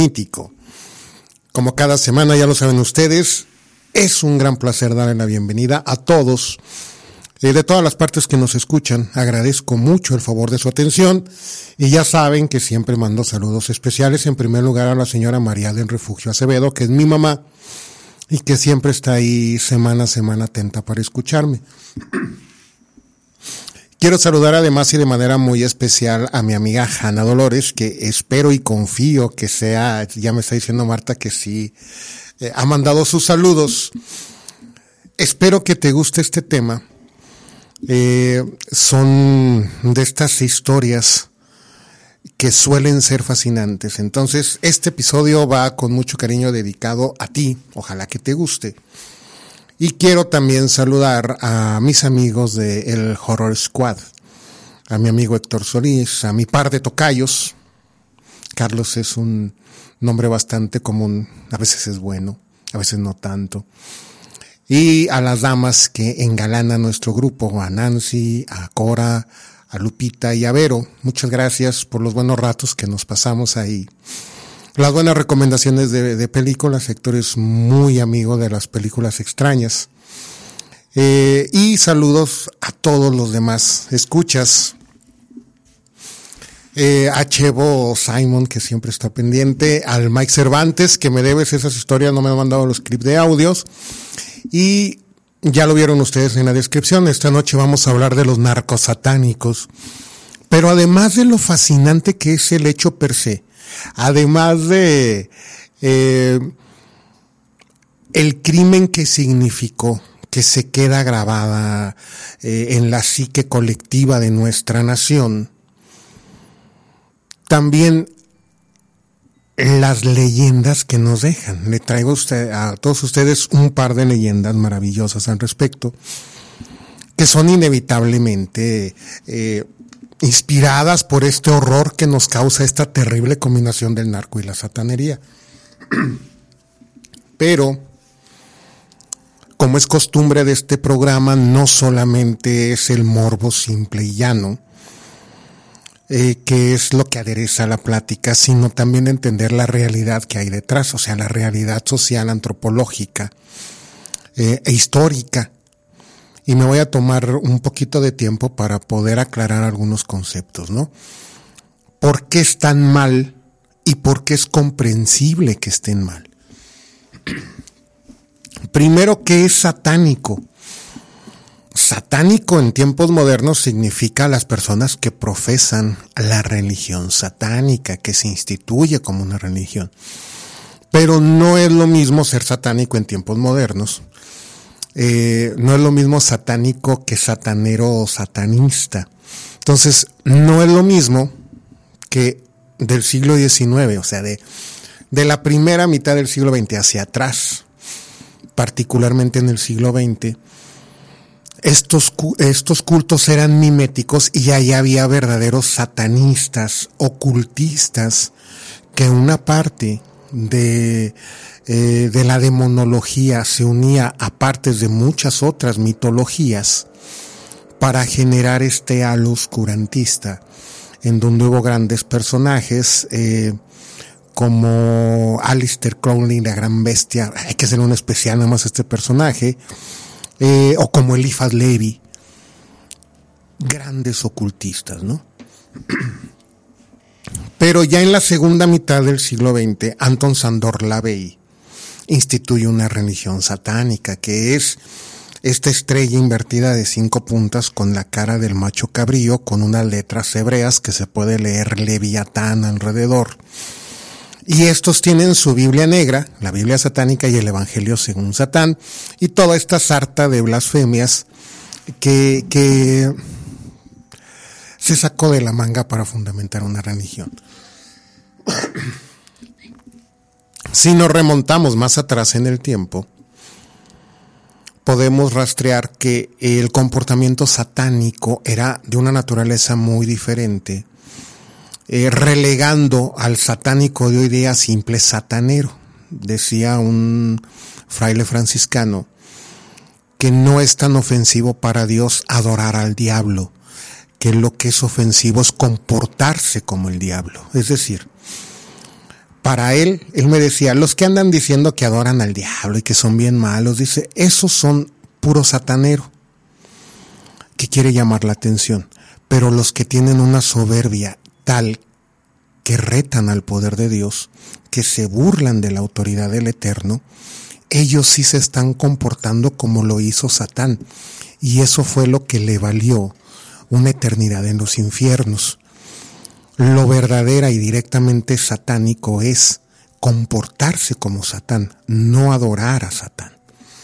mítico. Como cada semana, ya lo saben ustedes, es un gran placer darle la bienvenida a todos, de todas las partes que nos escuchan. Agradezco mucho el favor de su atención y ya saben que siempre mando saludos especiales, en primer lugar a la señora María del Refugio Acevedo, que es mi mamá y que siempre está ahí semana a semana atenta para escucharme. Quiero saludar además y de manera muy especial a mi amiga Hanna Dolores, que espero y confío que sea, ya me está diciendo Marta que sí, ha mandado sus saludos. Espero que te guste este tema. Son de estas historias que suelen ser fascinantes. Entonces, este episodio va con mucho cariño dedicado a ti. Ojalá que te guste. Y quiero también saludar a mis amigos de el Horror Squad, a mi amigo Héctor Solís, a mi par de tocayos. Carlos es un nombre bastante común, a veces es bueno, a veces no tanto. Y a las damas que engalanan nuestro grupo, a Nancy, a Cora, a Lupita y a Vero. Muchas gracias por los buenos ratos que nos pasamos ahí. Las buenas recomendaciones de películas. Héctor es muy amigo de las películas extrañas. Y saludos a todos los demás escuchas. A Chevo Simon, que siempre está pendiente. Al Mike Cervantes, que me debes esas historias, no me han mandado los clips de audios. Y ya lo vieron ustedes en la descripción. Esta noche vamos a hablar de los narcosatánicos. Pero además de lo fascinante que es el hecho per se, además de el crimen que significó, que se queda grabada en la psique colectiva de nuestra nación, también las leyendas que nos dejan. Le traigo a todos ustedes un par de leyendas maravillosas al respecto, que son inevitablemente inspiradas por este horror que nos causa esta terrible combinación del narco y la satanería. Pero, como es costumbre de este programa, no solamente es el morbo simple y llano, que es lo que adereza la plática, sino también entender la realidad que hay detrás, o sea, la realidad social, antropológica e histórica. Y me voy a tomar un poquito de tiempo para poder aclarar algunos conceptos, ¿no? ¿Por qué están mal y por qué es comprensible que estén mal? Primero, ¿qué es satánico? Satánico en tiempos modernos significa las personas que profesan la religión satánica, que se instituye como una religión. Pero no es lo mismo ser satánico en tiempos modernos. No es lo mismo satánico que satanero o satanista. Entonces, no es lo mismo que del siglo XIX, o sea, de la primera mitad del siglo XX hacia atrás, particularmente en el siglo XX, estos cultos eran miméticos y ahí había verdaderos satanistas, ocultistas, que una parte de la demonología se unía a partes de muchas otras mitologías para generar este halo oscurantista, en donde hubo grandes personajes como Aleister Crowley, la gran bestia. Hay que hacer un especial nada más este personaje, o como Eliphas Levi, grandes ocultistas, ¿no? Pero ya en la segunda mitad del siglo XX, Anton Szandor LaVey instituye una religión satánica, que es esta estrella invertida de 5 puntas con la cara del macho cabrío, con unas letras hebreas que se puede leer Leviatán alrededor. Y estos tienen su Biblia negra, la Biblia satánica y el Evangelio según Satán, y toda esta sarta de blasfemias que se sacó de la manga para fundamentar una religión. Si nos remontamos más atrás en el tiempo, podemos rastrear que el comportamiento satánico era de una naturaleza muy diferente, relegando al satánico de hoy día a simple satanero. Decía un fraile franciscano que no es tan ofensivo para Dios adorar al diablo, que lo que es ofensivo es comportarse como el diablo. Es decir, para él me decía, los que andan diciendo que adoran al diablo y que son bien malos, dice, esos son puro satanero que quiere llamar la atención. Pero los que tienen una soberbia tal que retan al poder de Dios, que se burlan de la autoridad del Eterno, ellos sí se están comportando como lo hizo Satán. Y eso fue lo que le valió una eternidad en los infiernos. Lo verdadera y directamente satánico es comportarse como Satán, no adorar a Satán.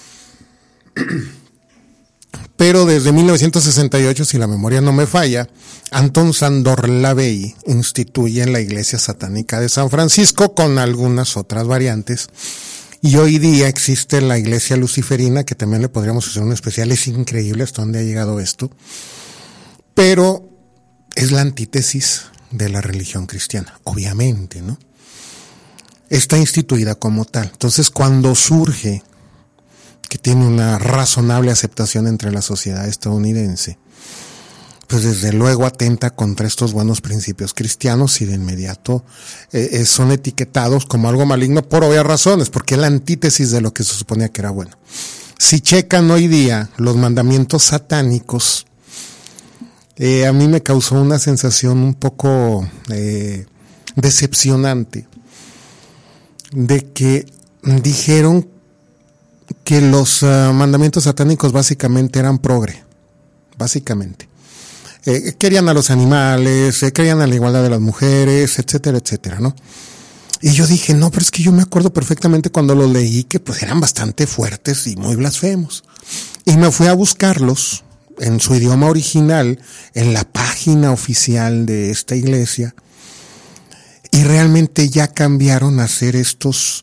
Pero desde 1968, si la memoria no me falla, Anton Sándor Lavey instituye la Iglesia Satánica de San Francisco con algunas otras variantes. Y hoy día existe la Iglesia Luciferina, que también le podríamos hacer un especial. Es increíble hasta dónde ha llegado esto. Pero es la antítesis de la religión cristiana, obviamente, ¿no? Está instituida como tal. Entonces, cuando surge, que tiene una razonable aceptación entre la sociedad estadounidense, pues desde luego atenta contra estos buenos principios cristianos y de inmediato son etiquetados como algo maligno por obvias razones, porque es la antítesis de lo que se suponía que era bueno. Si checan hoy día los mandamientos satánicos, a mí me causó una sensación un poco decepcionante de que dijeron que los mandamientos satánicos básicamente eran progre, básicamente. Querían a los animales, querían a la igualdad de las mujeres, etcétera, etcétera, ¿no? Y yo dije, no, pero es que yo me acuerdo perfectamente cuando los leí que pues eran bastante fuertes y muy blasfemos. Y me fui a buscarlos en su idioma original, en la página oficial de esta iglesia, y realmente ya cambiaron a ser estos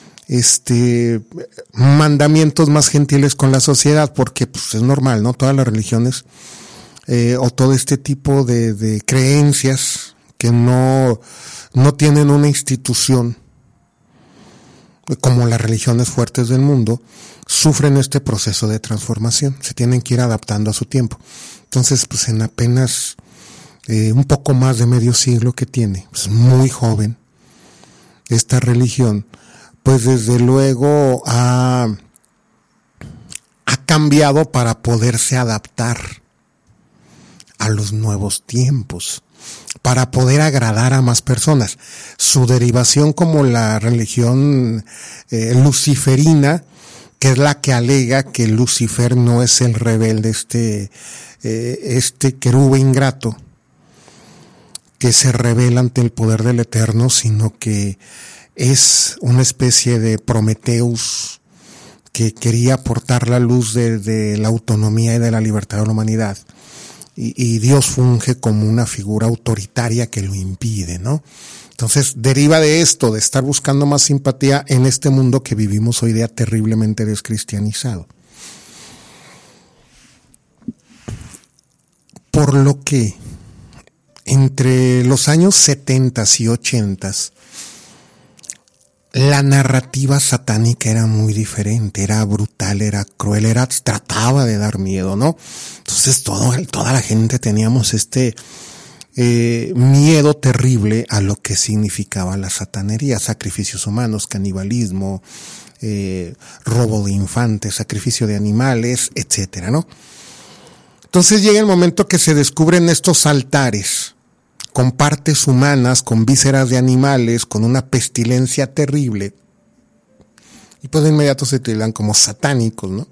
mandamientos más gentiles con la sociedad, porque pues es normal, ¿no? Todas las religiones o todo este tipo de creencias que no tienen una institución como las religiones fuertes del mundo, sufren este proceso de transformación, se tienen que ir adaptando a su tiempo. Entonces, pues en apenas un poco más de medio siglo que tiene, pues muy joven, esta religión, pues desde luego ha cambiado para poderse adaptar a los nuevos tiempos, para poder agradar a más personas. Su derivación como la religión luciferina, que es la que alega que Lucifer no es el rebelde, este querube ingrato, que se rebela ante el poder del Eterno, sino que es una especie de Prometeus que quería aportar la luz de la autonomía y de la libertad de la humanidad. Y Dios funge como una figura autoritaria que lo impide, ¿no? Entonces deriva de esto, de estar buscando más simpatía en este mundo que vivimos hoy día terriblemente descristianizado. Por lo que entre los años 70 y 80 la narrativa satánica era muy diferente, era brutal, era cruel, trataba de dar miedo, ¿no? Entonces toda la gente teníamos miedo terrible a lo que significaba la satanería, sacrificios humanos, canibalismo, robo de infantes, sacrificio de animales, etcétera, ¿no? Entonces llega el momento que se descubren estos altares con partes humanas, con vísceras de animales, con una pestilencia terrible, y pues de inmediato se tildan como satánicos, ¿no?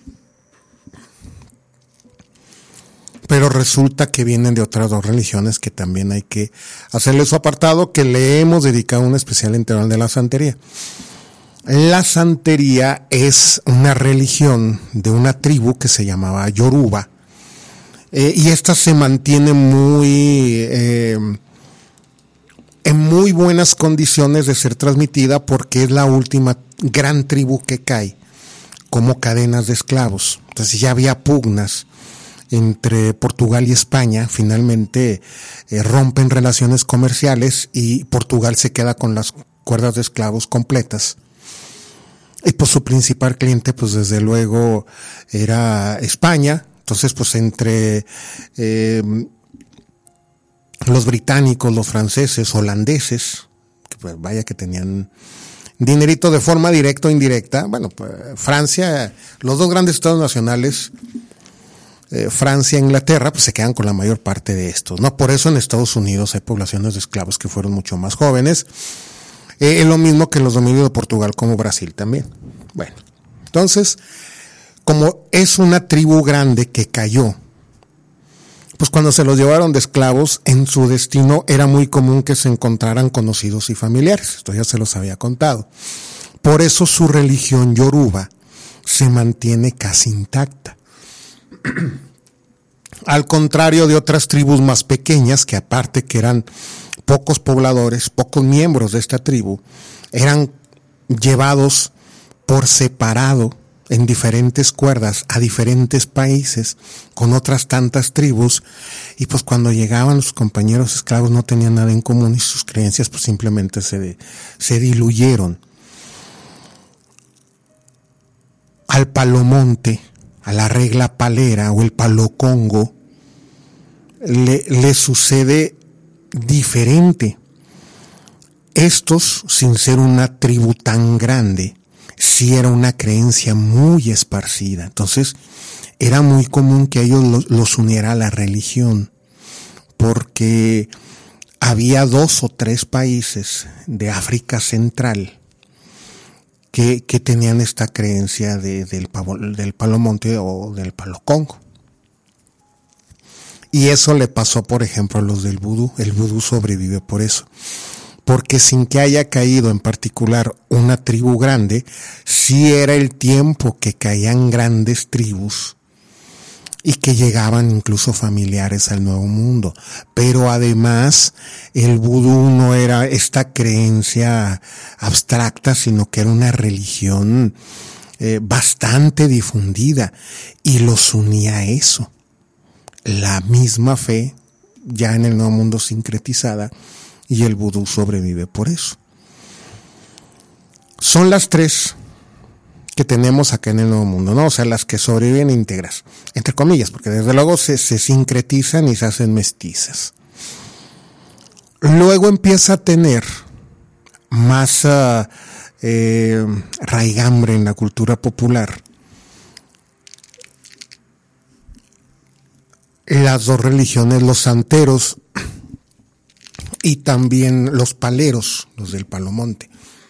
Pero resulta que vienen de otras dos religiones que también hay que hacerle su apartado, que le hemos dedicado un especial integral de la santería. La santería es una religión de una tribu que se llamaba Yoruba, y esta se mantiene en muy buenas condiciones de ser transmitida porque es la última gran tribu que cae como cadenas de esclavos. Entonces ya había pugnas entre Portugal y España, finalmente rompen relaciones comerciales y Portugal se queda con las cuerdas de esclavos completas. Y pues su principal cliente, pues desde luego era España. Entonces, pues entre los británicos, los franceses, holandeses, que pues vaya que tenían dinerito de forma directa o indirecta. Bueno, pues Francia, los dos grandes estados nacionales, Francia e Inglaterra, pues se quedan con la mayor parte de estos, ¿no? Por eso en Estados Unidos hay poblaciones de esclavos que fueron mucho más jóvenes. Es lo mismo que en los dominios de Portugal como Brasil también. Bueno, entonces, como es una tribu grande que cayó, pues cuando se los llevaron de esclavos, en su destino era muy común que se encontraran conocidos y familiares. Esto ya se los había contado. Por eso su religión yoruba se mantiene casi intacta. Al contrario de otras tribus más pequeñas, que aparte que eran pocos pobladores, pocos miembros de esta tribu, eran llevados por separado en diferentes cuerdas a diferentes países con otras tantas tribus, y pues cuando llegaban sus compañeros esclavos no tenían nada en común y sus creencias pues simplemente se diluyeron. Al palomonte, a la regla palera o el palocongo, le sucede diferente. Estos, sin ser una tribu tan grande, sí era una creencia muy esparcida. Entonces, era muy común que a ellos los uniera a la religión, porque había 2 o 3 países de África Central que tenían esta creencia del palomonte o del palocongo. Y eso le pasó, por ejemplo, a los del vudú. El vudú sobrevive por eso. Porque sin que haya caído en particular una tribu grande, sí era el tiempo que caían grandes tribus y que llegaban incluso familiares al Nuevo Mundo. Pero además, el vudú no era esta creencia abstracta, sino que era una religión bastante difundida, y los unía a eso. La misma fe, ya en el Nuevo Mundo sincretizada, y el vudú sobrevive por eso. Son las 3 que tenemos acá en el Nuevo Mundo, ¿no? O sea, las que sobreviven íntegras, entre comillas, porque desde luego se sincretizan y se hacen mestizas. Luego empieza a tener más raigambre en la cultura popular las 2 religiones, los santeros y también los paleros, los del palomonte.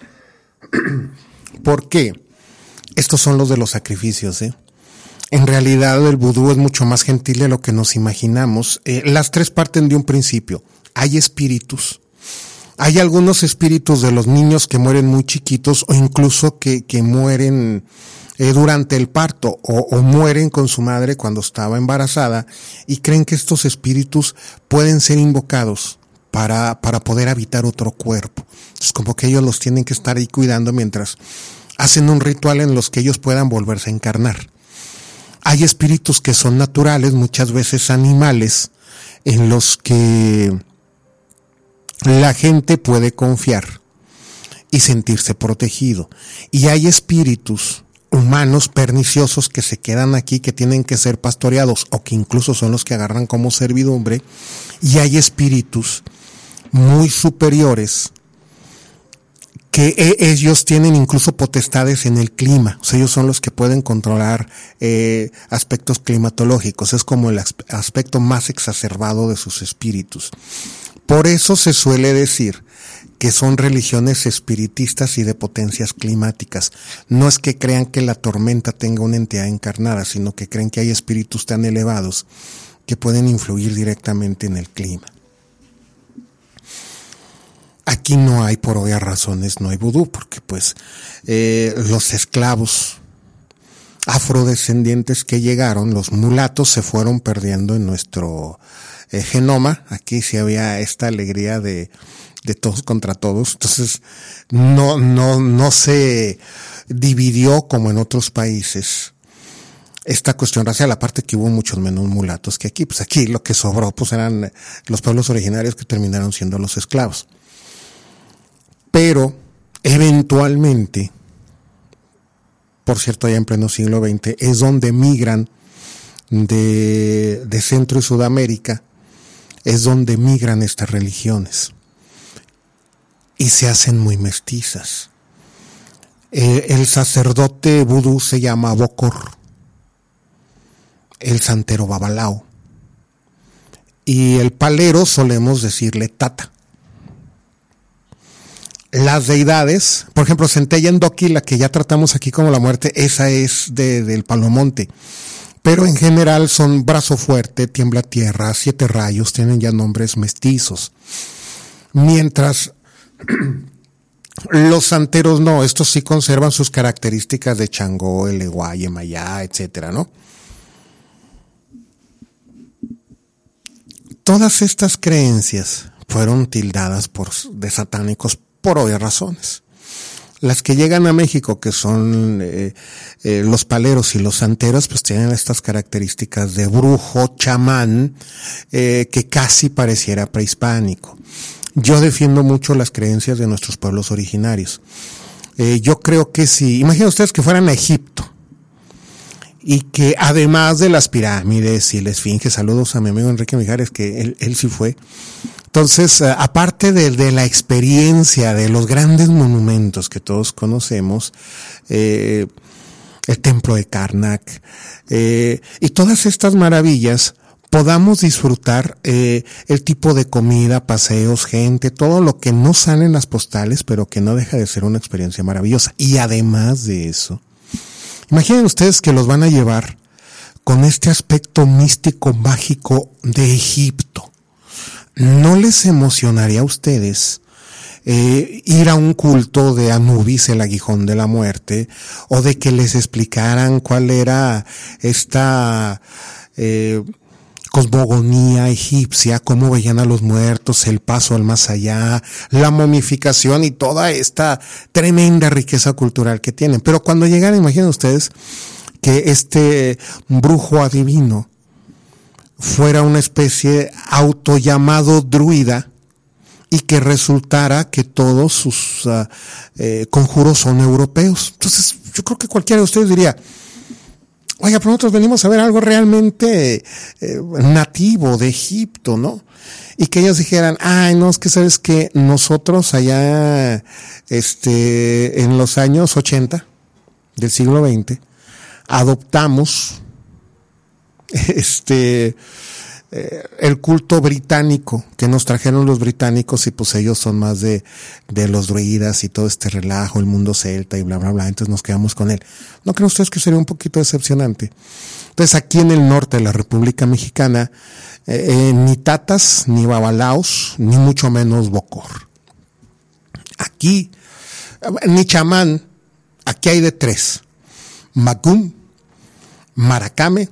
¿Por qué? Estos son los de los sacrificios, En realidad el vudú es mucho más gentil de lo que nos imaginamos. Las 3 parten de un principio. Hay espíritus. Hay algunos espíritus de los niños que mueren muy chiquitos, o incluso que mueren durante el parto, o mueren con su madre cuando estaba embarazada, y creen que estos espíritus pueden ser invocados para poder habitar otro cuerpo. Es como que ellos los tienen que estar ahí cuidando mientras hacen un ritual en los que ellos puedan volverse a encarnar. Hay espíritus que son naturales, muchas veces animales, en los que la gente puede confiar y sentirse protegido. Y hay espíritus humanos perniciosos que se quedan aquí, que tienen que ser pastoreados, o que incluso son los que agarran como servidumbre. Y hay espíritus muy superiores que ellos tienen incluso potestades en el clima. O sea, ellos son los que pueden controlar aspectos climatológicos. Es como el aspecto más exacerbado de sus espíritus. Por eso se suele decir que son religiones espiritistas y de potencias climáticas. No es que crean que la tormenta tenga una entidad encarnada, sino que creen que hay espíritus tan elevados que pueden influir directamente en el clima. Aquí no hay, por obvias razones, no hay vudú, porque pues los esclavos afrodescendientes que llegaron, los mulatos, se fueron perdiendo en nuestro genoma. Aquí sí había esta alegría de todos contra todos. Entonces no se dividió como en otros países esta cuestión racial, aparte que hubo muchos menos mulatos que aquí. Pues aquí lo que sobró pues eran los pueblos originarios que terminaron siendo los esclavos. Pero eventualmente, por cierto, ya en pleno siglo XX, es donde migran de Centro y Sudamérica, es donde migran estas religiones. y se hacen muy mestizas. El sacerdote vudú se llama Bokor, el santero Babalao, y el palero solemos decirle Tata. Las deidades, por ejemplo, Centella Ndoki, la que ya tratamos aquí como la muerte, esa es del Palomonte. Pero en general son Brazo Fuerte, Tiembla Tierra, Siete Rayos, tienen ya nombres mestizos. Mientras los santeros no, estos sí conservan sus características de Changó, Eleguay, Mayá, etcétera, ¿no? Todas estas creencias fueron tildadas de satánicos por obvias razones. Las que llegan a México, que son los paleros y los santeros, pues tienen estas características de brujo, chamán, que casi pareciera prehispánico. Yo defiendo mucho las creencias de nuestros pueblos originarios. Yo creo que si, imaginen ustedes que fueran a Egipto, y que además de las pirámides y la esfinge, saludos a mi amigo Enrique Mijares, que él sí fue. Entonces, aparte de la experiencia de los grandes monumentos que todos conocemos, el templo de Karnak, y todas estas maravillas, podamos disfrutar el tipo de comida, paseos, gente, todo lo que no sale en las postales, pero que no deja de ser una experiencia maravillosa. Y además de eso, imaginen ustedes que los van a llevar con este aspecto místico, mágico de Egipto. ¿No les emocionaría a ustedes ir a un culto de Anubis, el aguijón de la muerte, o de que les explicaran cuál era esta cosmogonía egipcia, cómo veían a los muertos, el paso al más allá, la momificación y toda esta tremenda riqueza cultural que tienen? Pero cuando llegan, imaginen ustedes que este brujo adivino fuera una especie autollamado druida y que resultara que todos sus conjuros son europeos. Entonces, yo creo que cualquiera de ustedes diría, oiga, pero nosotros venimos a ver algo realmente nativo de Egipto, ¿no? Y que ellos dijeran, ay, no, es que sabes que nosotros allá, en los años 80 del siglo XX, adoptamos el culto británico que nos trajeron los británicos, y pues ellos son más de los druidas y todo este relajo, el mundo celta y bla bla bla, entonces nos quedamos con él. ¿No creen ustedes que sería un poquito decepcionante? Entonces aquí en el norte de la República Mexicana, ni tatas, ni babalaos, ni mucho menos bokor. Aquí, ni chamán, aquí hay de tres: Macum, Maracame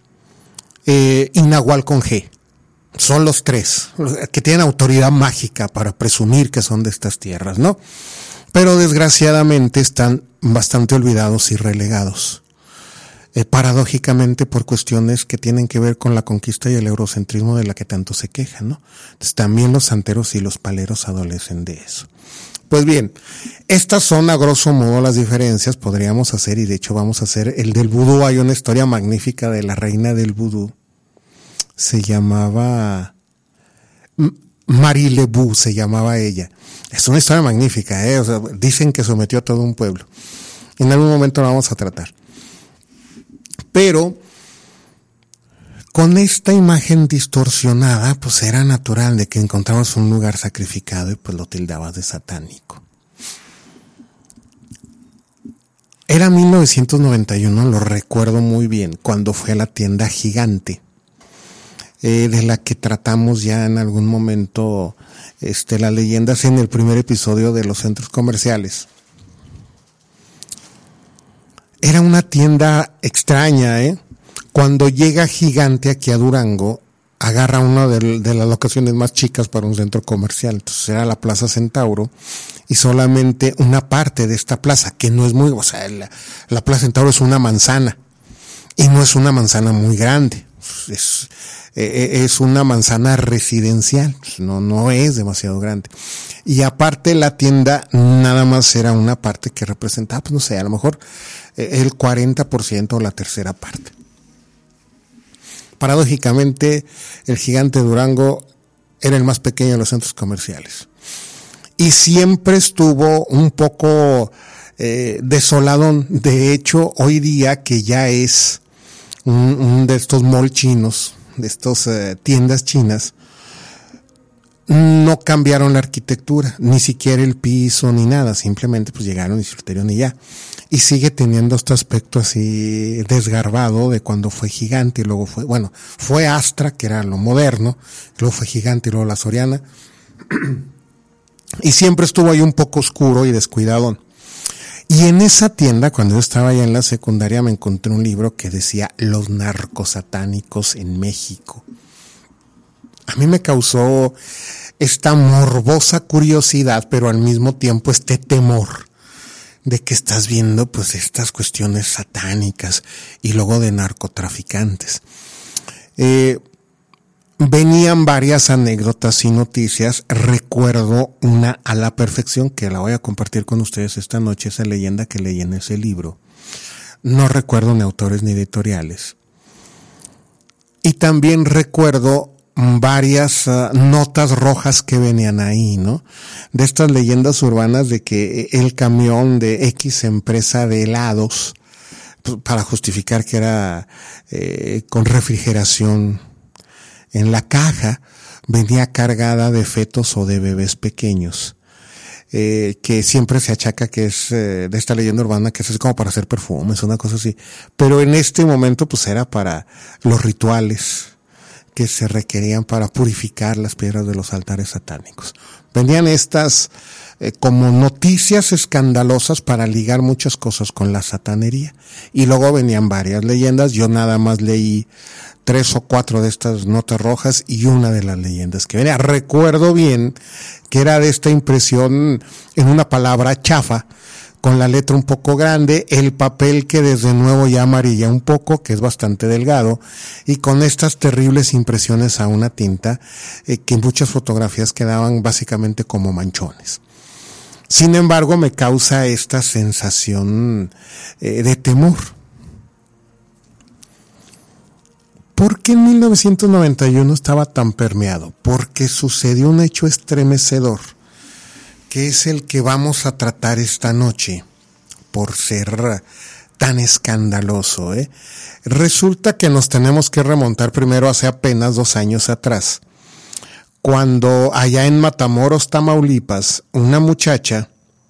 y Nahual con G. Son los tres que tienen autoridad mágica para presumir que son de estas tierras, ¿no? Pero desgraciadamente están bastante olvidados y relegados. Paradójicamente por cuestiones que tienen que ver con la conquista y el eurocentrismo de la que tanto se quejan, ¿no? Entonces también los santeros y los paleros adolecen de eso. Pues bien, estas son a grosso modo las diferencias. Podríamos hacer, y de hecho vamos a hacer, el del vudú. Hay una historia magnífica de la reina del vudú. Se llamaba Marie Lebu, se llamaba ella. Es una historia magnífica, O sea, dicen que sometió a todo un pueblo. En algún momento la vamos a tratar. Pero con esta imagen distorsionada, pues era natural de que encontrabas un lugar sacrificado y pues lo tildabas de satánico. Era 1991, lo recuerdo muy bien, cuando fue a la tienda Gigante, de la que tratamos ya en algún momento las leyendas en el primer episodio de los centros comerciales. Era una tienda extraña, Cuando llega Gigante aquí a Durango, agarra una de las locaciones más chicas para un centro comercial. Entonces era la Plaza Centauro, y solamente una parte de esta plaza, que no es muy, o sea, la Plaza Centauro es una manzana, y no es una manzana muy grande, es una manzana residencial, no es demasiado grande. Y aparte la tienda nada más era una parte que representaba, pues no sé, a lo mejor el 40% o la tercera parte. Paradójicamente, el Gigante Durango era el más pequeño de los centros comerciales. y siempre estuvo un poco desoladón. De hecho, hoy día que ya es un de estos mall chinos, de estos tiendas chinas, no cambiaron la arquitectura, ni siquiera el piso ni nada, simplemente pues llegaron y se lo y ya. Y sigue teniendo este aspecto así desgarbado de cuando fue Gigante y luego fue Astra, que era lo moderno, luego fue Gigante y luego la Soriana. Y siempre estuvo ahí un poco oscuro y descuidado. Y en esa tienda, cuando yo estaba allá en la secundaria, me encontré un libro que decía Los narcosatánicos en México. A mí me causó esta morbosa curiosidad, pero al mismo tiempo este temor de que estás viendo pues estas cuestiones satánicas y luego de narcotraficantes. Venían varias anécdotas y noticias. Recuerdo una a la perfección que la voy a compartir con ustedes esta noche, esa leyenda que leí en ese libro. No recuerdo ni autores ni editoriales. Y también recuerdo varias notas rojas que venían ahí, ¿no? De estas leyendas urbanas de que el camión de X empresa de helados, para justificar que era con refrigeración en la caja, venía cargada de fetos o de bebés pequeños, que siempre se achaca que es de esta leyenda urbana, que es como para hacer perfumes, una cosa así. Pero en este momento pues era para los rituales que se requerían para purificar las piedras de los altares satánicos. Venían estas como noticias escandalosas para ligar muchas cosas con la satanería. Y luego venían varias leyendas. Yo nada más leí 3 o 4 de estas notas rojas y una de las leyendas que venía. Recuerdo bien que era de esta impresión en una palabra chafa, con la letra un poco grande, el papel que desde nuevo ya amarilla un poco, que es bastante delgado, y con estas terribles impresiones a una tinta, que en muchas fotografías quedaban básicamente como manchones. Sin embargo, me causa esta sensación de temor. ¿Por qué en 1991 estaba tan permeado? Porque sucedió un hecho estremecedor, que es el que vamos a tratar esta noche, por ser tan escandaloso, Resulta que nos tenemos que remontar primero hace apenas 2 años atrás, cuando allá en Matamoros, Tamaulipas, una muchacha,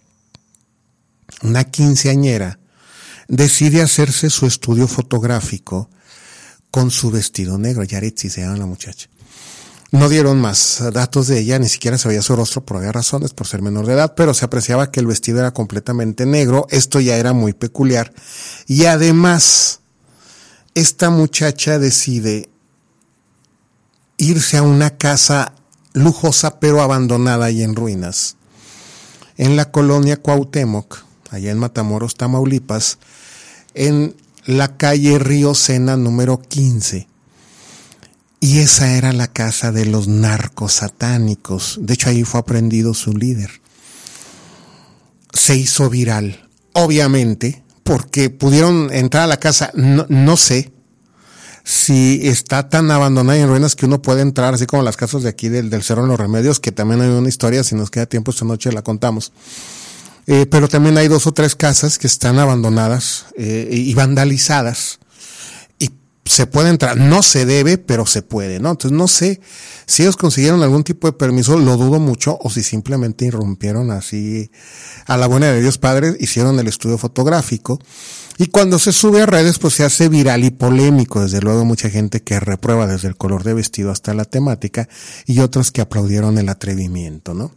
una quinceañera, decide hacerse su estudio fotográfico con su vestido negro. Yaretsi se llama la muchacha. No dieron más datos de ella, ni siquiera se veía su rostro por varias razones, por ser menor de edad, pero se apreciaba que el vestido era completamente negro. Esto ya era muy peculiar. Y además, esta muchacha decide irse a una casa lujosa pero abandonada y en ruinas, en la colonia Cuauhtémoc, allá en Matamoros, Tamaulipas, en la calle Río Sena número 15. Y esa era la casa de los narcosatánicos. De hecho, ahí fue aprendido su líder. Se hizo viral, obviamente, porque pudieron entrar a la casa. No sé si está tan abandonada y en ruinas que uno puede entrar, así como las casas de aquí del Cerro de los Remedios, que también hay una historia, si nos queda tiempo esta noche la contamos. Pero también hay 2 o 3 casas que están abandonadas y vandalizadas. Se puede entrar, no se debe, pero se puede, ¿no? Entonces no sé si ellos consiguieron algún tipo de permiso, lo dudo mucho, o si simplemente irrumpieron así a la buena de Dios Padre, hicieron el estudio fotográfico, y cuando se sube a redes pues se hace viral y polémico. Desde luego mucha gente que reprueba desde el color de vestido hasta la temática, y otros que aplaudieron el atrevimiento, ¿no?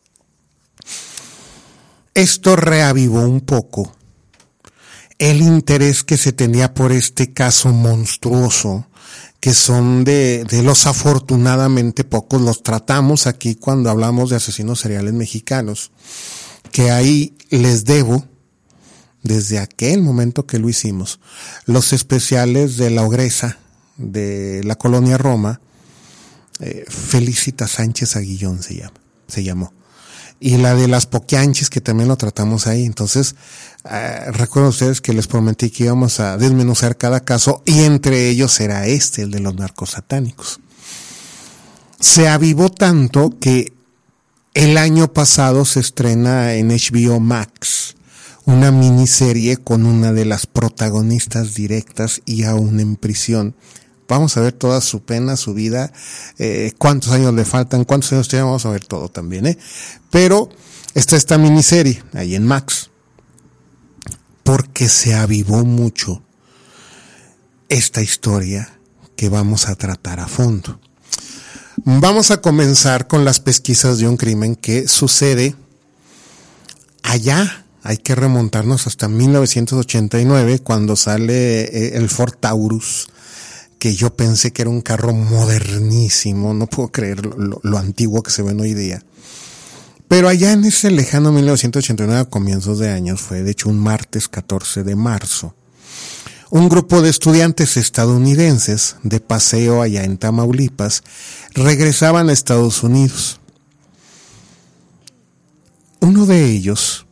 Esto reavivó un poco el interés que se tenía por este caso monstruoso, que son de los afortunadamente pocos. Los tratamos aquí cuando hablamos de asesinos seriales mexicanos, que ahí les debo, desde aquel momento que lo hicimos, los especiales de la ogresa de la colonia Roma, Felicita Sánchez Aguillón se llamó. Y la de las Poquianchis, que también lo tratamos ahí. Entonces, recuerden ustedes que les prometí que íbamos a desmenuzar cada caso, y entre ellos era el de los narcosatánicos. Se avivó tanto que El año pasado se estrena en HBO Max una miniserie con una de las protagonistas directas y aún en prisión. Vamos a ver toda su pena, su vida, cuántos años le faltan, cuántos años tiene, vamos a ver todo también, Pero está esta miniserie ahí en Max, porque se avivó mucho esta historia que vamos a tratar a fondo. Vamos a comenzar con las pesquisas de un crimen que sucede allá. Hay que remontarnos hasta 1989, cuando sale el Ford Taurus, que yo pensé que era un carro modernísimo, no puedo creer lo antiguo que se ven hoy día. Pero allá en ese lejano 1989, a comienzos de años, fue de hecho un martes 14 de marzo, un grupo de estudiantes estadounidenses de paseo allá en Tamaulipas regresaban a Estados Unidos. Uno de ellos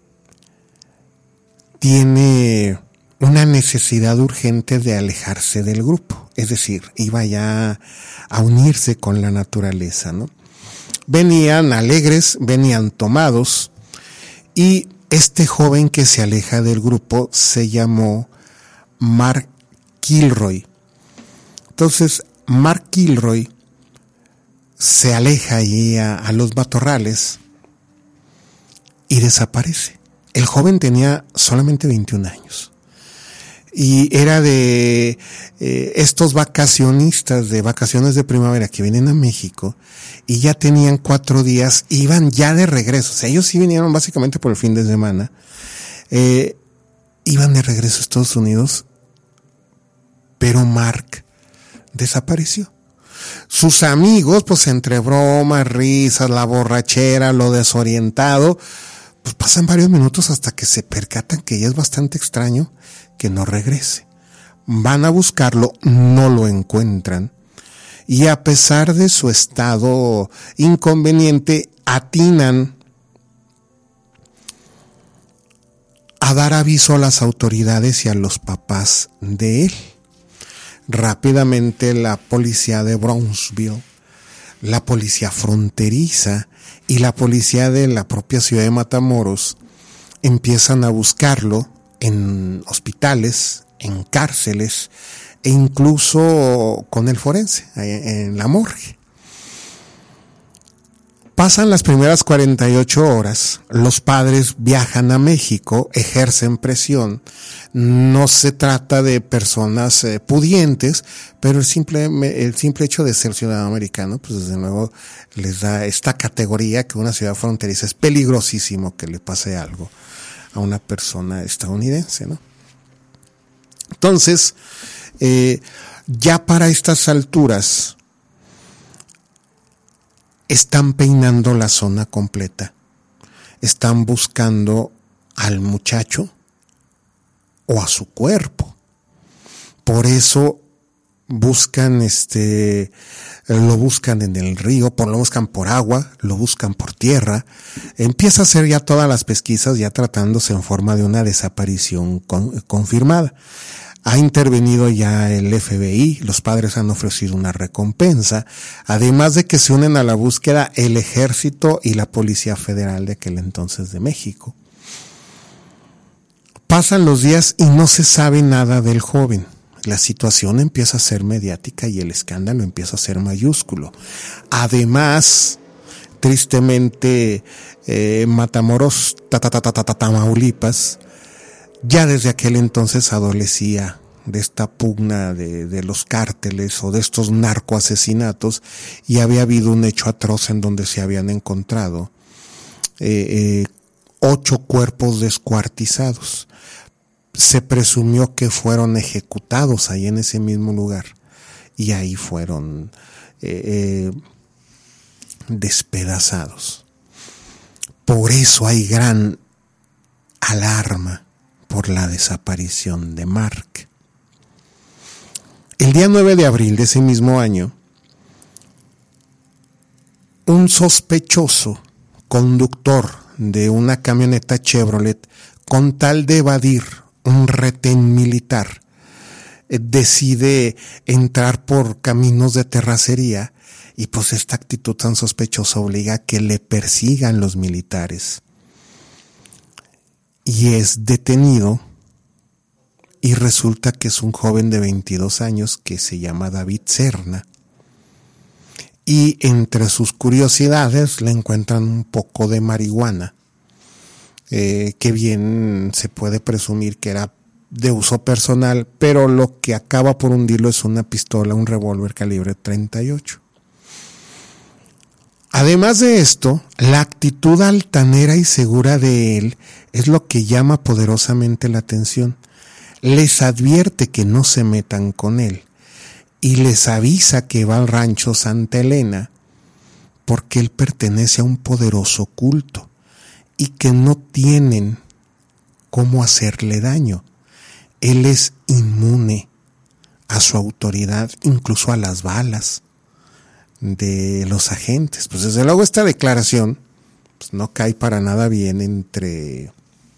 tiene una necesidad urgente de alejarse del grupo, es decir, iba ya a unirse con la naturaleza, ¿no? Venían alegres, venían tomados, y este joven que se aleja del grupo se llamó Mark Kilroy. Entonces, Mark Kilroy se aleja allí a los matorrales y desaparece. El joven tenía solamente 21 años y era de estos vacacionistas de vacaciones de primavera que vienen a México y ya tenían 4 días, iban ya de regreso. O sea, ellos sí vinieron básicamente por el fin de semana. Iban de regreso a Estados Unidos, pero Mark desapareció. Sus amigos, pues entre bromas, risas, la borrachera, lo desorientado, pues pasan varios minutos hasta que se percatan que ya es bastante extraño que no regrese. Van a buscarlo, no lo encuentran, y a pesar de su estado inconveniente, atinan a dar aviso a las autoridades y a los papás de él. Rápidamente la policía de Brownsville, la policía fronteriza y la policía de la propia ciudad de Matamoros empiezan a buscarlo en hospitales, en cárceles e incluso con el forense, en la morgue. Pasan las primeras 48 horas, los padres viajan a México, ejercen presión. No se trata de personas pudientes, pero el simple hecho de ser ciudadano americano, pues desde luego les da esta categoría que una ciudad fronteriza es peligrosísimo que le pase algo a una persona estadounidense, ¿no? Entonces, ya para estas alturas, están peinando la zona completa. Están buscando al muchacho o a su cuerpo. Por eso buscan lo buscan en el río, lo buscan por agua, lo buscan por tierra. Empieza a hacer ya todas las pesquisas, ya tratándose en forma de una desaparición confirmada. Ha intervenido ya el FBI, los padres han ofrecido una recompensa, además de que se unen a la búsqueda el Ejército y la Policía Federal de aquel entonces de México. Pasan los días y no se sabe nada del joven. La situación empieza a ser mediática y el escándalo empieza a ser mayúsculo. Además, tristemente, Matamoros, Tamaulipas, ya desde aquel entonces adolecía de esta pugna de los cárteles o de estos narcoasesinatos, y había habido un hecho atroz en donde se habían encontrado 8 cuerpos descuartizados. Se presumió que fueron ejecutados ahí en ese mismo lugar y ahí fueron despedazados. Por eso hay gran alarma por la desaparición de Mark. El día 9 de abril de ese mismo año, un sospechoso conductor de una camioneta Chevrolet, con tal de evadir un retén militar, decide entrar por caminos de terracería Y pues esta actitud tan sospechosa obliga a que le persigan los militares. Y es detenido y resulta que es un joven de 22 años que se llama David Serna. Y entre sus curiosidades le encuentran un poco de marihuana, que bien se puede presumir que era de uso personal, pero lo que acaba por hundirlo es una pistola, un revólver calibre 38. Además de esto, la actitud altanera y segura de él es lo que llama poderosamente la atención. Les advierte que no se metan con él y les avisa que va al rancho Santa Elena porque él pertenece a un poderoso culto y que no tienen cómo hacerle daño. Él es inmune a su autoridad, incluso a las balas de los agentes. Pues desde luego esta declaración pues no cae para nada bien entre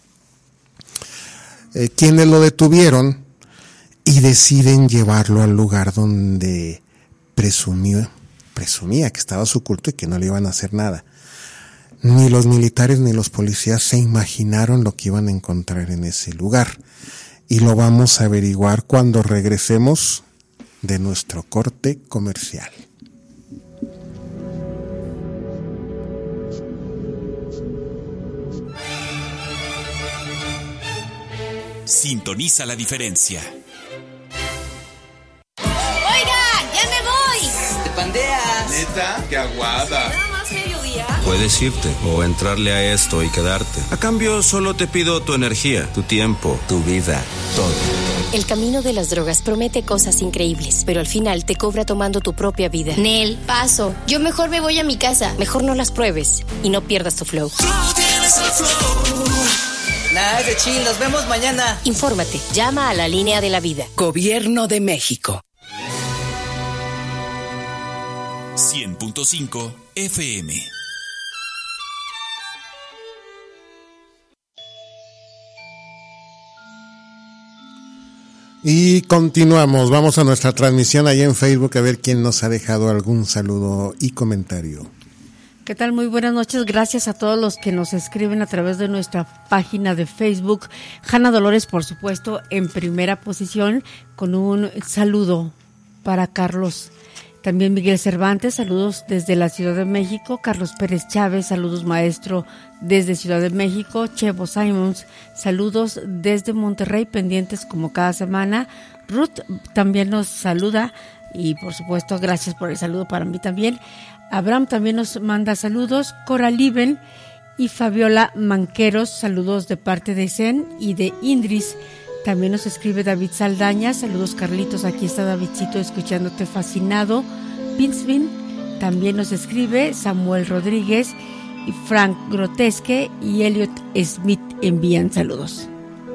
quienes lo detuvieron y deciden llevarlo al lugar donde presumía que estaba su culto y que no le iban a hacer nada. Ni los militares ni los policías se imaginaron lo que iban a encontrar en ese lugar. Y lo vamos a averiguar cuando regresemos de nuestro corte comercial. Sintoniza la diferencia. ¡Oiga! ¡Ya me voy! ¿Te pandeas? ¿Neta? ¡Qué aguada! ¿Nada más mediodía? Puedes irte o entrarle a esto y quedarte. A cambio, solo te pido tu energía, tu tiempo, tu vida, todo. El camino de las drogas promete cosas increíbles, pero al final te cobra tomando tu propia vida. Nel, paso. Yo mejor me voy a mi casa. Mejor no las pruebes y no pierdas tu flow. Nada, es de chill. Nos vemos mañana. Infórmate. Llama a la línea de la vida. Gobierno de México. 100.5 FM. Y continuamos, vamos a nuestra transmisión ahí en Facebook a ver quién nos ha dejado algún saludo y comentario. ¿Qué tal? Muy buenas noches. Gracias a todos los que nos escriben a través de nuestra página de Facebook. Hanna Dolores, por supuesto, en primera posición, con un saludo para Carlos. También Miguel Cervantes, saludos desde la Ciudad de México. Carlos Pérez Chávez, saludos maestro desde Ciudad de México. Chevo Simons, saludos desde Monterrey, pendientes como cada semana. Ruth también nos saluda y por supuesto gracias por el saludo para mí también. Abraham también nos manda saludos. Coraliben y Fabiola Manqueros, saludos de parte de Zen y de Indris. También nos escribe David Saldaña, saludos Carlitos, aquí está Davidcito escuchándote fascinado. Pinsvin también nos escribe, Samuel Rodríguez y Frank Grotesque y Elliot Smith envían saludos.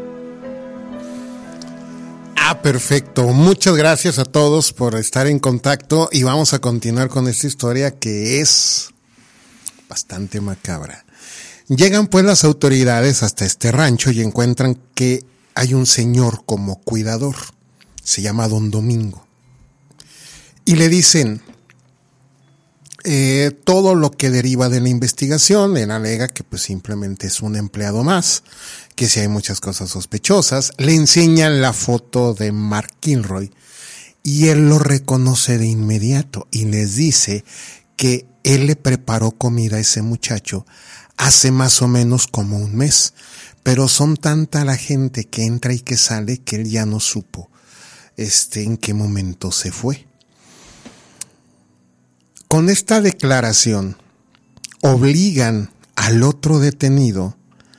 Perfecto, muchas gracias a todos por estar en contacto y vamos a continuar con esta historia que es bastante macabra. Llegan pues las autoridades hasta este rancho y encuentran que hay un señor como cuidador, se llama Don Domingo, y le dicen todo lo que deriva de la investigación. Él alega que pues simplemente es un empleado más, que si hay muchas cosas sospechosas. Le enseñan la foto de Mark Kilroy y él lo reconoce de inmediato y les dice que él le preparó comida a ese muchacho hace más o menos como un mes, pero son tanta la gente que entra y que sale que él ya no supo en qué momento se fue. Con esta declaración obligan al otro detenido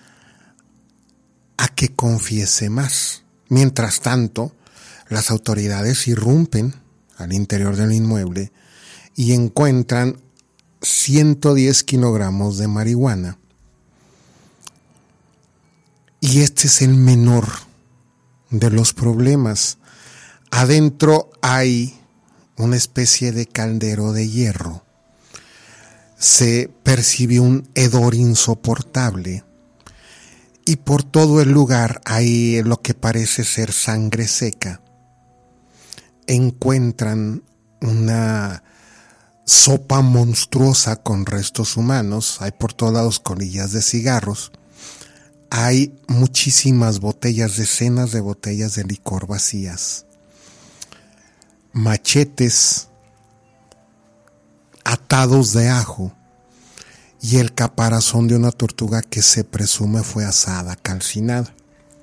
a que confiese más. Mientras tanto, las autoridades irrumpen al interior del inmueble y encuentran 110 kilogramos de marihuana. Y este es el menor de los problemas. Adentro hay una especie de caldero de hierro. Se percibe un hedor insoportable y por todo el lugar hay lo que parece ser sangre seca. Encuentran sopa monstruosa con restos humanos, hay por todos lados colillas de cigarros, hay muchísimas botellas, decenas de botellas de licor vacías, machetes atados de ajo y el caparazón de una tortuga que se presume fue asada, calcinada.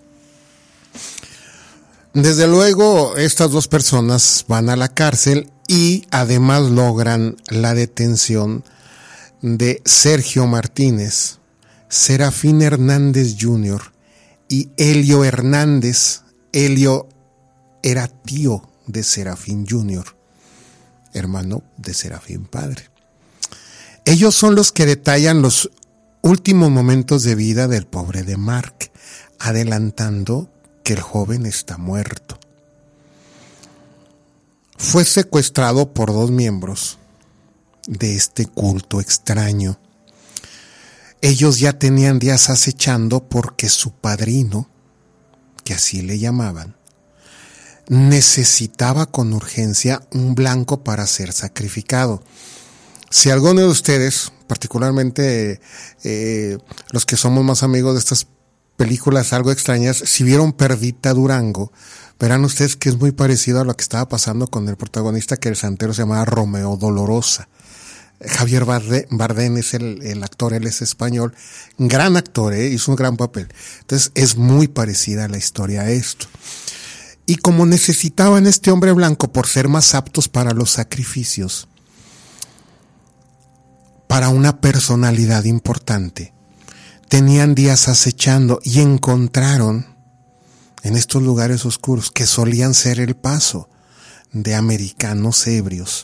Desde luego, estas dos personas van a la cárcel y además logran la detención de Sergio Martínez, Serafín Hernández Jr. y Helio Hernández. Helio era tío de Serafín Jr., hermano de Serafín padre. Ellos son los que detallan los últimos momentos de vida del pobre de Mark, adelantando que el joven está muerto. Fue secuestrado por dos miembros de este culto extraño. Ellos ya tenían días acechando porque su padrino, que así le llamaban, necesitaba con urgencia un blanco para ser sacrificado. Si alguno de ustedes, particularmente los que somos más amigos de estas películas algo extrañas, si vieron Perdita Durango, verán ustedes que es muy parecido a lo que estaba pasando con el protagonista, que el santero se llamaba Romeo Dolorosa. Javier Bardem es el actor, él es español, gran actor, hizo un gran papel. Entonces es muy parecida la historia a esto. Y como necesitaban este hombre blanco por ser más aptos para los sacrificios, para una personalidad importante, tenían días acechando y encontraron en estos lugares oscuros, que solían ser el paso de americanos ebrios,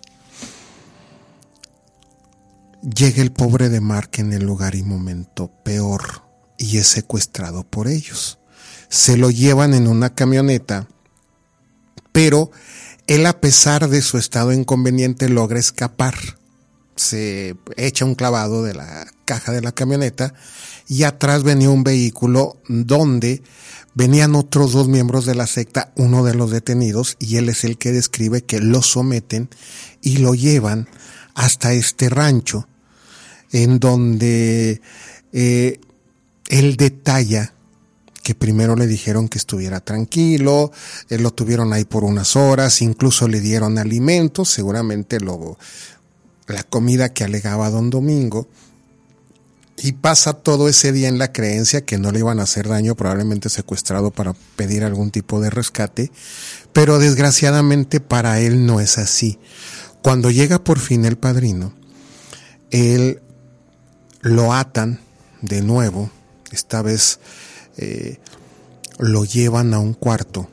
llega el pobre de Mark en el lugar y momento peor y es secuestrado por ellos. Se lo llevan en una camioneta, pero él, a pesar de su estado inconveniente, logra escapar. Se echa un clavado de la caja de la camioneta y atrás venía un vehículo donde venían otros dos miembros de la secta, uno de los detenidos, y él es el que describe que lo someten y lo llevan hasta este rancho, en donde él detalla que primero le dijeron que estuviera tranquilo, lo tuvieron ahí por unas horas, incluso le dieron alimentos, seguramente la comida que alegaba don Domingo, y pasa todo ese día en la creencia que no le iban a hacer daño, probablemente secuestrado para pedir algún tipo de rescate, pero desgraciadamente para él no es así. Cuando llega por fin el padrino, él lo atan de nuevo, esta vez lo llevan a un cuarto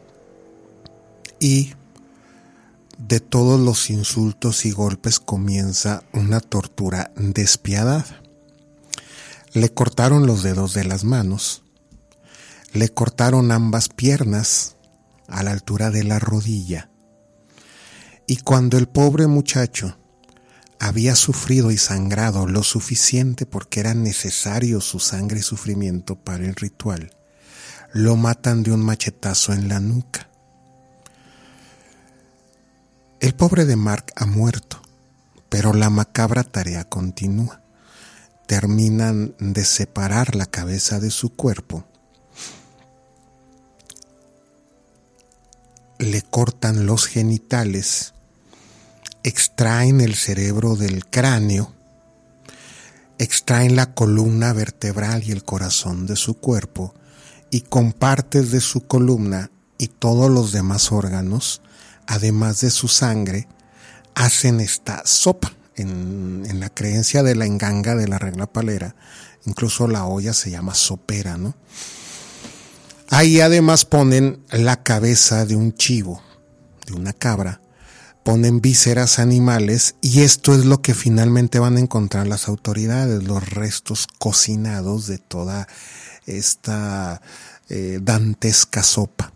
y de todos los insultos y golpes comienza una tortura despiadada. Le cortaron los dedos de las manos, le cortaron ambas piernas a la altura de la rodilla, y cuando el pobre muchacho había sufrido y sangrado lo suficiente porque era necesario su sangre y sufrimiento para el ritual, lo matan de un machetazo en la nuca. El pobre de Mark ha muerto, pero la macabra tarea continúa. Terminan de separar la cabeza de su cuerpo, le cortan los genitales, extraen el cerebro del cráneo, extraen la columna vertebral y el corazón de su cuerpo, y con partes de su columna y todos los demás órganos, además de su sangre, hacen esta sopa. En la creencia de la enganga de la regla palera, incluso la olla se llama sopera, ¿no? Ahí además ponen la cabeza de un chivo, de una cabra, ponen vísceras animales, y esto es lo que finalmente van a encontrar las autoridades, los restos cocinados de toda esta dantesca sopa.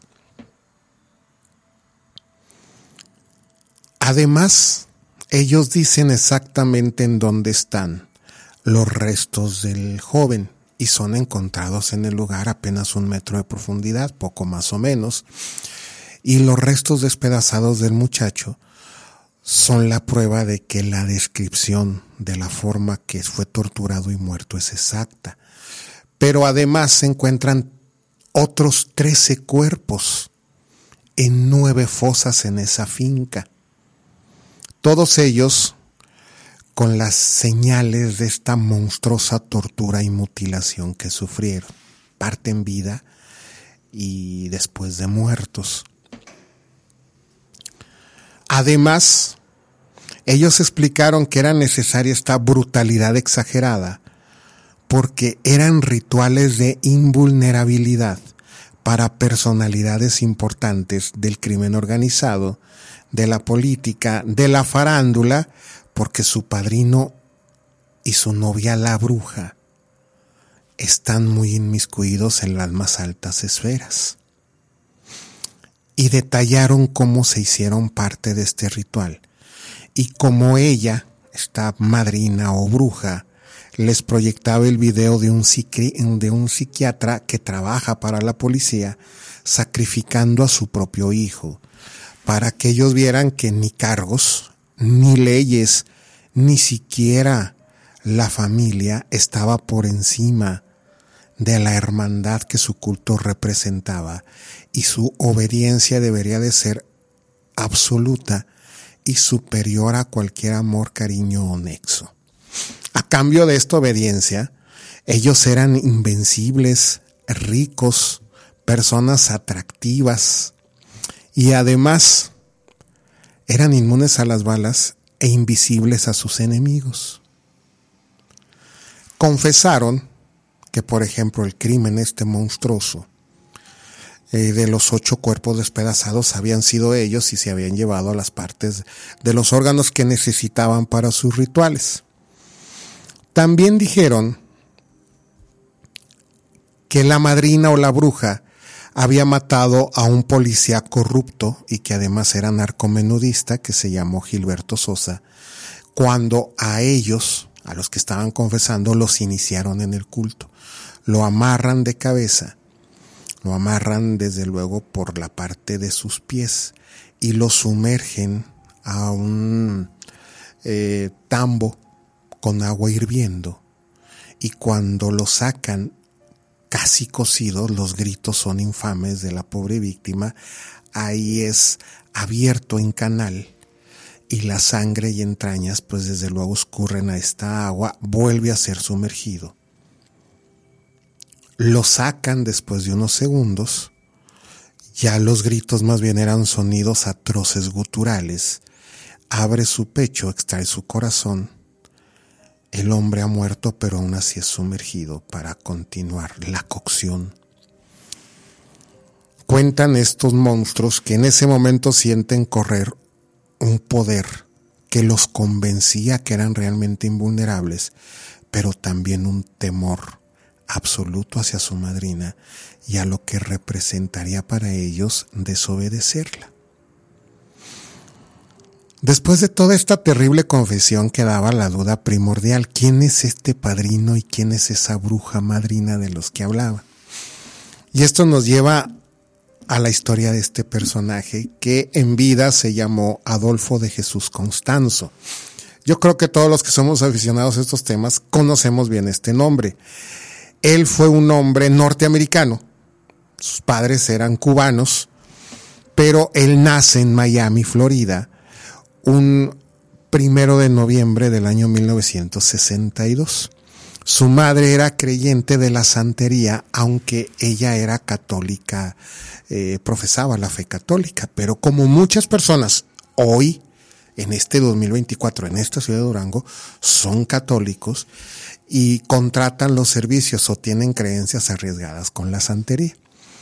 Además, ellos dicen exactamente en dónde están los restos del joven y son encontrados en el lugar apenas 1 metro de profundidad, poco más o menos, y los restos despedazados del muchacho son la prueba de que la descripción de la forma que fue torturado y muerto es exacta. Pero además se encuentran otros 13 cuerpos en 9 fosas en esa finca. Todos ellos con las señales de esta monstruosa tortura y mutilación que sufrieron, parte en vida y después de muertos. Además, ellos explicaron que era necesaria esta brutalidad exagerada porque eran rituales de invulnerabilidad para personalidades importantes del crimen organizado, de la política, de la farándula, porque su padrino y su novia la bruja están muy inmiscuidos en las más altas esferas. Y detallaron cómo se hicieron parte de este ritual y cómo ella, esta madrina o bruja, les proyectaba el video de un psiquiatra que trabaja para la policía sacrificando a su propio hijo, para que ellos vieran que ni cargos, ni leyes, ni siquiera la familia estaba por encima de la hermandad que su culto representaba, y su obediencia debería de ser absoluta y superior a cualquier amor, cariño o nexo. A cambio de esta obediencia, ellos eran invencibles, ricos, personas atractivas y además eran inmunes a las balas e invisibles a sus enemigos. Confesaron que, por ejemplo, el crimen monstruoso de los 8 cuerpos despedazados habían sido ellos y se habían llevado a las partes de los órganos que necesitaban para sus rituales. También dijeron que la madrina o la bruja había matado a un policía corrupto y que además era narcomenudista, que se llamó Gilberto Sosa, cuando a ellos, a los que estaban confesando, los iniciaron en el culto. Lo amarran de cabeza, lo amarran desde luego por la parte de sus pies y lo sumergen a un tambo con agua hirviendo, y cuando lo sacan casi cocidos, los gritos son infames de la pobre víctima. Ahí es abierto en canal y la sangre y entrañas pues desde luego escurren a esta agua, vuelve a ser sumergido. Lo sacan después de unos segundos, ya los gritos más bien eran sonidos atroces guturales. Abre su pecho, extrae su corazón. El hombre ha muerto, pero aún así es sumergido para continuar la cocción. Cuentan estos monstruos que en ese momento sienten correr un poder que los convencía que eran realmente invulnerables, pero también un temor absoluto hacia su madrina y a lo que representaría para ellos desobedecerla. Después de toda esta terrible confesión quedaba la duda primordial: ¿quién es este padrino y quién es esa bruja madrina de los que hablaba? Y esto nos lleva a la historia de este personaje que en vida se llamó Adolfo de Jesús Constanzo. Yo creo que todos los que somos aficionados a estos temas conocemos bien este nombre. Él fue un hombre norteamericano, sus padres eran cubanos, pero él nace en Miami, Florida, un 1 de noviembre del año 1962. Su madre era creyente de la santería, aunque ella era católica, profesaba la fe católica, pero como muchas personas hoy, en este 2024, en esta ciudad de Durango, son católicos y contratan los servicios o tienen creencias arriesgadas con la santería.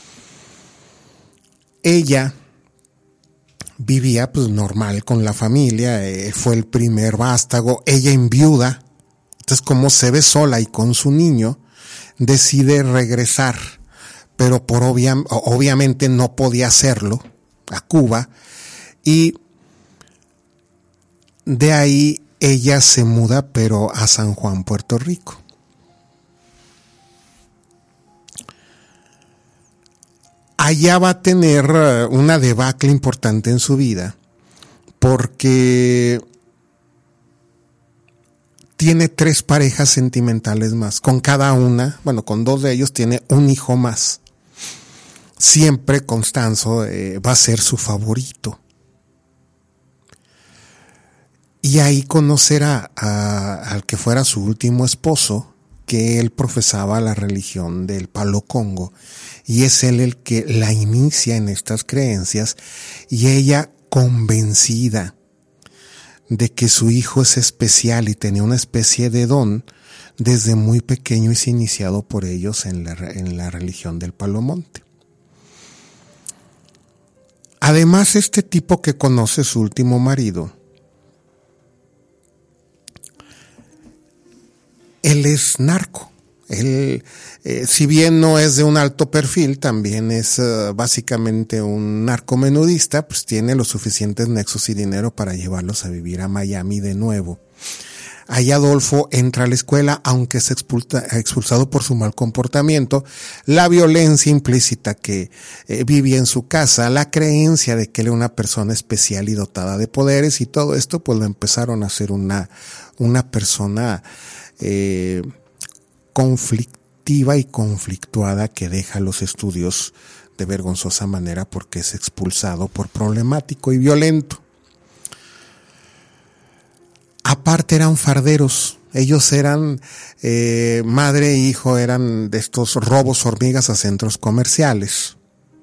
Ella vivía pues normal con la familia, fue el primer vástago, ella enviuda, entonces como se ve sola y con su niño, decide regresar, pero obviamente no podía hacerlo a Cuba, y de ahí ella se muda pero a San Juan, Puerto Rico. Allá va a tener una debacle importante en su vida, porque tiene 3 parejas sentimentales más. Con cada una, bueno, con 2 de ellos tiene un hijo más. Siempre Constanzo va a ser su favorito. Y ahí conocerá al que fuera su último esposo, que él profesaba la religión del Palo Congo, y es él el que la inicia en estas creencias, y ella, convencida de que su hijo es especial y tenía una especie de don, desde muy pequeño es iniciado por ellos en la religión del Palomonte. Además, este tipo que conoce su último marido, él es narco. Él, si bien no es de un alto perfil, también es básicamente un narcomenudista, pues tiene los suficientes nexos y dinero para llevarlos a vivir a Miami de nuevo. Ahí Adolfo entra a la escuela, aunque es expulsado por su mal comportamiento, la violencia implícita que vivía en su casa, la creencia de que él era una persona especial y dotada de poderes, y todo esto pues lo empezaron a hacer una persona conflictiva y conflictuada, que deja los estudios de vergonzosa manera porque es expulsado por problemático y violento. Aparte eran farderos, ellos eran madre e hijo, eran de estos robos hormigas a centros comerciales.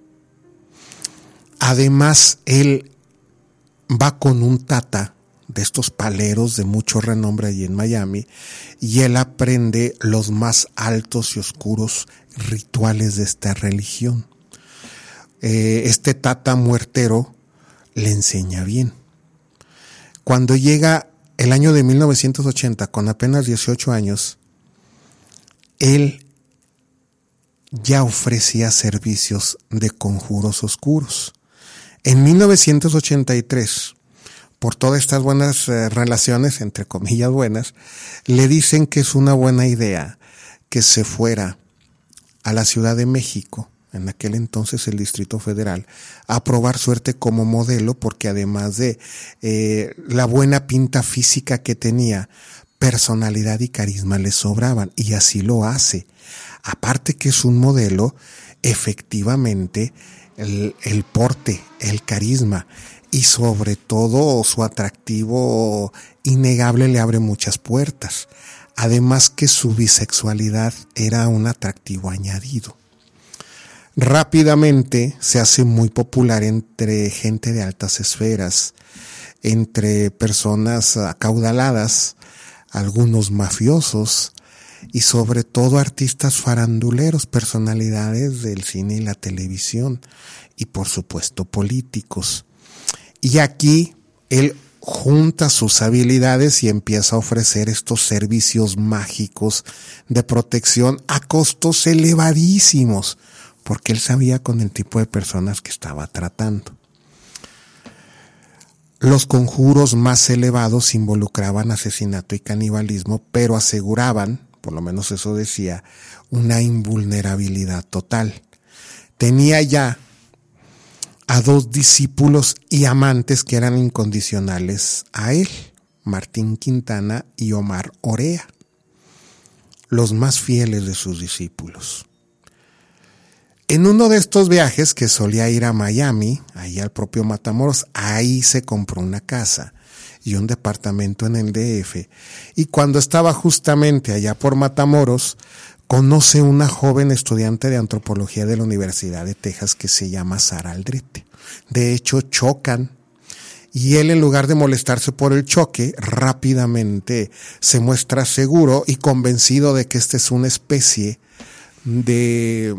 Además, él va con un tata de estos paleros de mucho renombre allí en Miami, y él aprende los más altos y oscuros rituales de esta religión. Este tata muertero le enseña bien. Cuando llega el año de 1980, con apenas 18 años, él ya ofrecía servicios de conjuros oscuros. En 1983, por todas estas buenas relaciones, entre comillas buenas, le dicen que es una buena idea que se fuera a la Ciudad de México, en aquel entonces el Distrito Federal, a probar suerte como modelo, porque además de la buena pinta física que tenía, personalidad y carisma le sobraban, y así lo hace. Aparte que es un modelo, efectivamente, el porte, el carisma y sobre todo su atractivo innegable le abre muchas puertas. Además que su bisexualidad era un atractivo añadido. Rápidamente se hace muy popular entre gente de altas esferas, entre personas acaudaladas, algunos mafiosos y sobre todo artistas faranduleros, personalidades del cine y la televisión, y por supuesto políticos. Y aquí él junta sus habilidades y empieza a ofrecer estos servicios mágicos de protección a costos elevadísimos, porque él sabía con el tipo de personas que estaba tratando. Los conjuros más elevados involucraban asesinato y canibalismo, pero aseguraban, por lo menos eso decía, una invulnerabilidad total. Tenía ya a 2 discípulos y amantes que eran incondicionales a él, Martín Quintana y Omar Orea, los más fieles de sus discípulos. En uno de estos viajes que solía ir a Miami, ahí al propio Matamoros, ahí se compró una casa y un departamento en el DF, y cuando estaba justamente allá por Matamoros, conoce una joven estudiante de antropología de la Universidad de Texas que se llama Sara Aldrete. De hecho, chocan, y él, en lugar de molestarse por el choque, rápidamente se muestra seguro y convencido de que esta es una especie de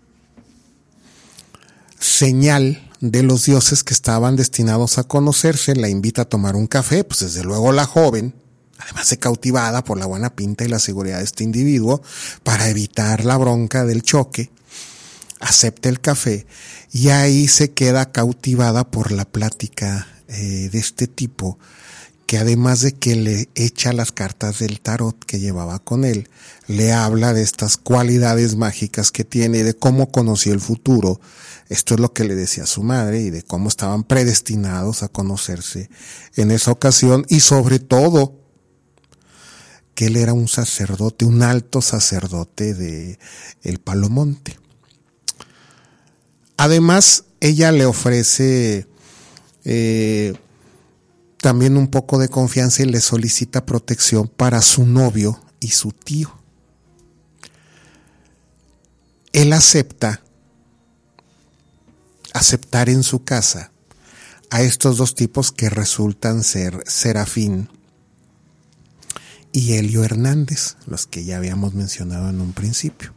señal de los dioses que estaban destinados a conocerse. La invita a tomar un café, pues desde luego la joven, además de cautivada por la buena pinta y la seguridad de este individuo, para evitar la bronca del choque, acepta el café y ahí se queda cautivada por la plática de este tipo, que además de que le echa las cartas del tarot que llevaba con él, le habla de estas cualidades mágicas que tiene y de cómo conoció el futuro. Esto es lo que le decía a su madre y de cómo estaban predestinados a conocerse en esa ocasión, y sobre todo que él era un sacerdote, un alto sacerdote de el Palomonte. Además, ella le ofrece también un poco de confianza y le solicita protección para su novio y su tío. Él aceptar en su casa a estos dos tipos que resultan ser Serafín y Helio Hernández, los que ya habíamos mencionado en un principio.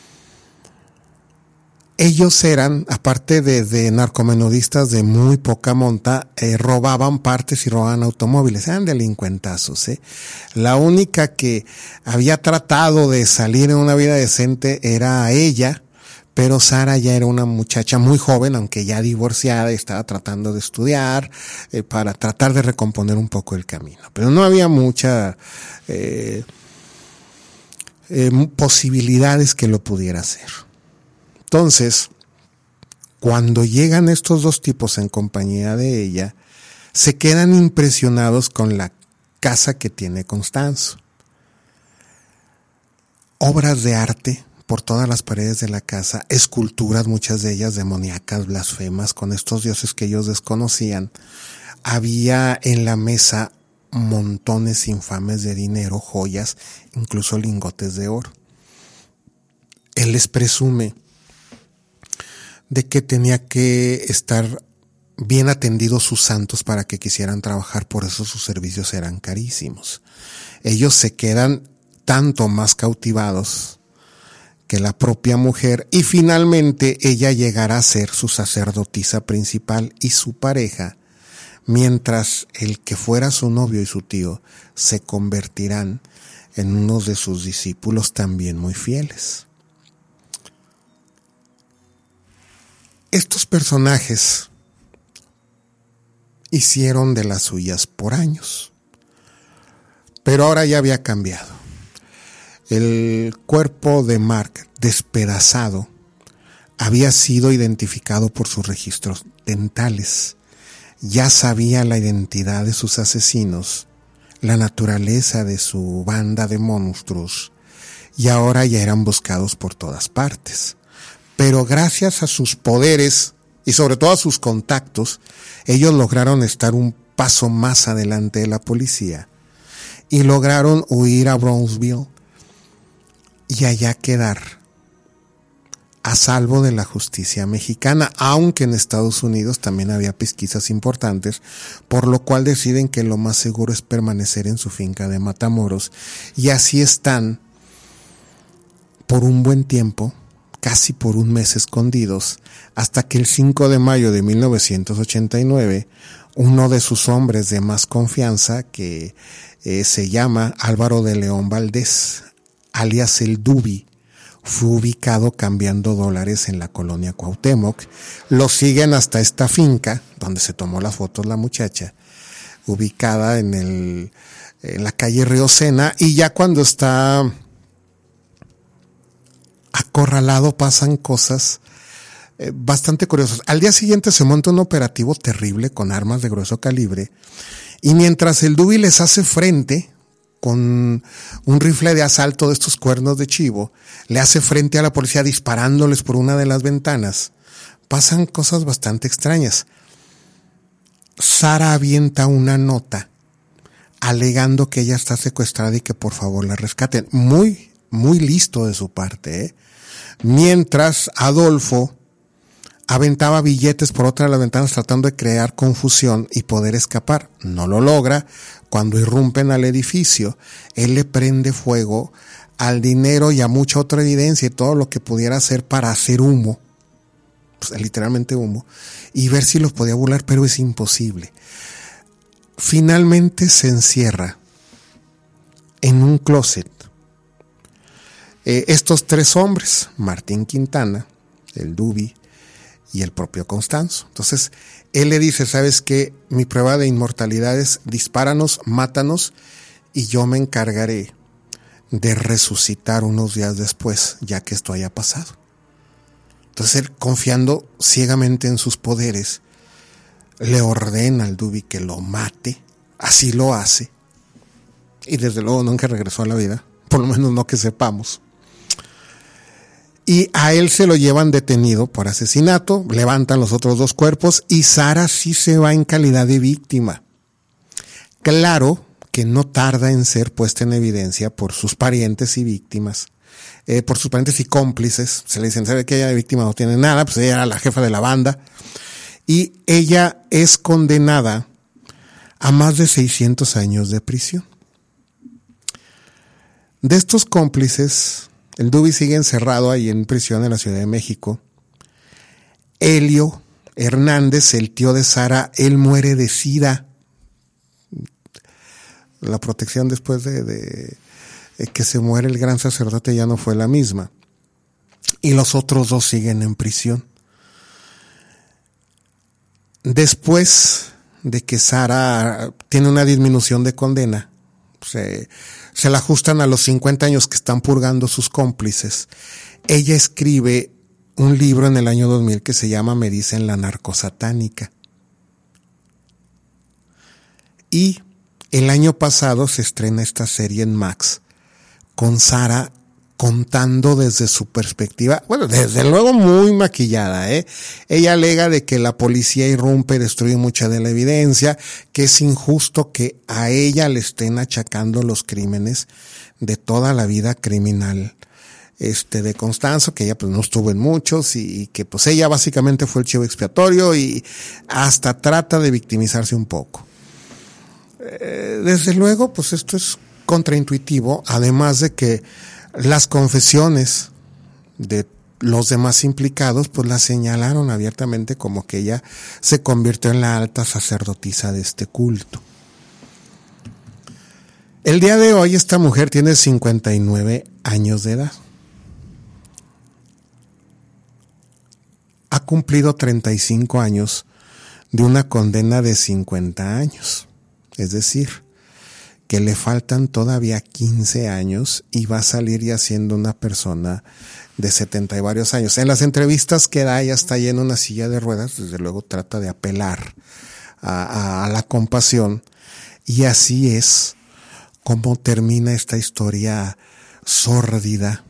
Ellos eran, aparte de narcomenudistas de muy poca monta, robaban partes y robaban automóviles, eran delincuentazos. La única que había tratado de salir en una vida decente era ella, pero Sara ya era una muchacha muy joven, aunque ya divorciada, y estaba tratando de estudiar para tratar de recomponer un poco el camino. Pero no había muchas posibilidades que lo pudiera hacer. Entonces, cuando llegan estos dos tipos en compañía de ella, se quedan impresionados con la casa que tiene Constanzo. Obras de arte por todas las paredes de la casa, esculturas, muchas de ellas demoníacas, blasfemas, con estos dioses que ellos desconocían. Había en la mesa montones infames de dinero, joyas, incluso lingotes de oro. Él les presume de que tenía que estar bien atendidos sus santos para que quisieran trabajar, por eso sus servicios eran carísimos. Ellos se quedan tanto más cautivados que la propia mujer, y finalmente ella llegará a ser su sacerdotisa principal y su pareja, mientras el que fuera su novio y su tío se convertirán en unos de sus discípulos también muy fieles. Estos personajes hicieron de las suyas por años, pero ahora ya había cambiado. El cuerpo de Mark, despedazado, había sido identificado por sus registros dentales. Ya sabía la identidad de sus asesinos, la naturaleza de su banda de monstruos, y ahora ya eran buscados por todas partes. Pero gracias a sus poderes y sobre todo a sus contactos, ellos lograron estar un paso más adelante de la policía y lograron huir a Brownsville y allá quedar a salvo de la justicia mexicana, aunque en Estados Unidos también había pesquisas importantes, por lo cual deciden que lo más seguro es permanecer en su finca de Matamoros, y así están por un buen tiempo, casi por un mes escondidos, hasta que el 5 de mayo de 1989, uno de sus hombres de más confianza, que se llama Álvaro de León Valdés, alias el Dubi, fue ubicado cambiando dólares en la colonia Cuauhtémoc. Lo siguen hasta esta finca, donde se tomó las fotos la muchacha, ubicada en la calle Río Sena, y ya cuando está acorralado pasan cosas bastante curiosas. Al día siguiente se monta un operativo terrible con armas de grueso calibre, y mientras el Dubi les hace frente con un rifle de asalto de estos cuernos de chivo, le hace frente a la policía disparándoles por una de las ventanas, pasan cosas bastante extrañas. Sara avienta una nota alegando que ella está secuestrada y que por favor la rescaten. Muy, muy listo de su parte, Mientras Adolfo aventaba billetes por otra de las ventanas tratando de crear confusión y poder escapar. No lo logra. Cuando irrumpen al edificio, él le prende fuego al dinero y a mucha otra evidencia y todo lo que pudiera hacer para hacer humo, pues, literalmente humo, y ver si los podía burlar, pero es imposible. Finalmente se encierra en un closet. Estos tres hombres, Martín Quintana, el Dubi, y el propio Constanzo. Entonces, él le dice, ¿sabes qué? Mi prueba de inmortalidad es dispáranos, mátanos, y yo me encargaré de resucitar unos días después, ya que esto haya pasado. Entonces, él, confiando ciegamente en sus poderes, le ordena al Duby que lo mate. Así lo hace. Y desde luego nunca regresó a la vida, por lo menos no que sepamos. Y a él se lo llevan detenido por asesinato, levantan los otros 2 cuerpos y Sara sí se va en calidad de víctima. Claro que no tarda en ser puesta en evidencia por sus parientes y víctimas, por sus parientes y cómplices. Se le dicen, ¿sabe que ella de víctima no tiene nada? Pues ella era la jefa de la banda. Y ella es condenada a más de 600 años de prisión. De estos cómplices, el Duby sigue encerrado ahí en prisión en la Ciudad de México. Helio Hernández, el tío de Sara, él muere de SIDA. La protección después de que se muere el gran sacerdote ya no fue la misma. Y los otros 2 siguen en prisión. Después de que Sara tiene una disminución de condena, se la ajustan a los 50 años que están purgando sus cómplices. Ella escribe un libro en el año 2000 que se llama Me dicen la narcosatánica. Y el año pasado se estrena esta serie en Max con Sara contando desde su perspectiva, bueno, desde luego muy maquillada, Ella alega de que la policía irrumpe y destruye mucha de la evidencia, que es injusto que a ella le estén achacando los crímenes de toda la vida criminal de Constanzo, que ella pues no estuvo en muchos y que pues ella básicamente fue el chivo expiatorio y hasta trata de victimizarse un poco. Desde luego, pues esto es contraintuitivo, además de que las confesiones de los demás implicados pues la señalaron abiertamente como que ella se convirtió en la alta sacerdotisa de este culto. El día de hoy esta mujer tiene 59 años de edad. Ha cumplido 35 años de una condena de 50 años. Es decir, que le faltan todavía 15 años y va a salir ya siendo una persona de 70 y varios años. En las entrevistas que da, ella está ahí en una silla de ruedas, desde luego trata de apelar a la compasión, y así es como termina esta historia sórdida,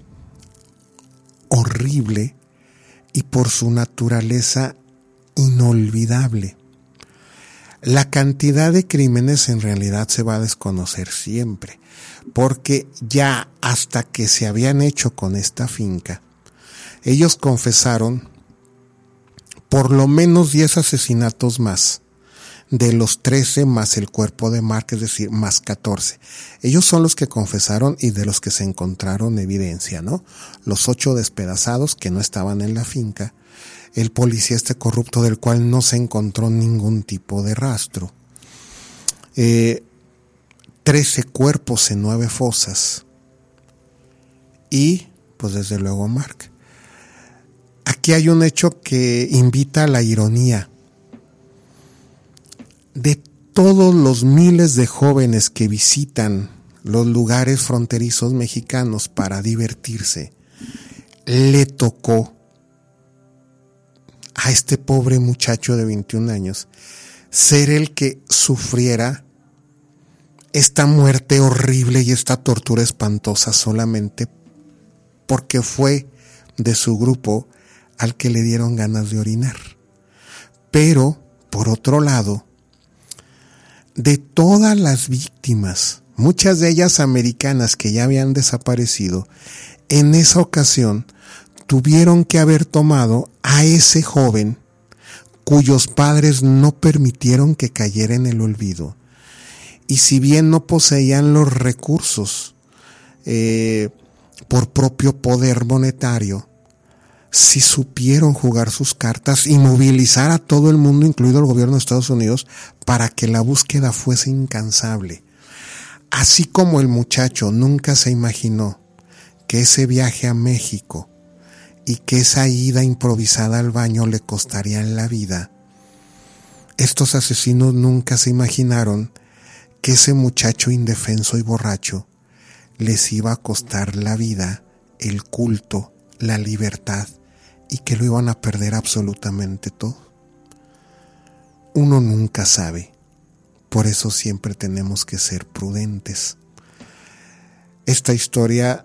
horrible y por su naturaleza inolvidable. La cantidad de crímenes en realidad se va a desconocer siempre, porque ya hasta que se habían hecho con esta finca, ellos confesaron por lo menos 10 asesinatos más, de los 13 más el cuerpo de Mark, es decir, más 14. Ellos son los que confesaron y de los que se encontraron evidencia, ¿no? Los 8 despedazados que no estaban en la finca, el policía corrupto del cual no se encontró ningún tipo de rastro, 13 cuerpos en 9 fosas y pues desde luego Mark. Aquí hay un hecho que invita a la ironía. De todos los miles de jóvenes que visitan los lugares fronterizos mexicanos para divertirse, le tocó a este pobre muchacho de 21 años ser el que sufriera esta muerte horrible y esta tortura espantosa solamente porque fue de su grupo al que le dieron ganas de orinar. Pero, por otro lado, de todas las víctimas, muchas de ellas americanas que ya habían desaparecido, en esa ocasión tuvieron que haber tomado a ese joven cuyos padres no permitieron que cayera en el olvido. Y si bien no poseían los recursos por propio poder monetario, sí supieron jugar sus cartas y movilizar a todo el mundo, incluido el gobierno de Estados Unidos, para que la búsqueda fuese incansable. Así como el muchacho nunca se imaginó que ese viaje a México y que esa ida improvisada al baño le costaría la vida, estos asesinos nunca se imaginaron que ese muchacho indefenso y borracho les iba a costar la vida, el culto, la libertad, y que lo iban a perder absolutamente todo. Uno nunca sabe, por eso siempre tenemos que ser prudentes. Esta historia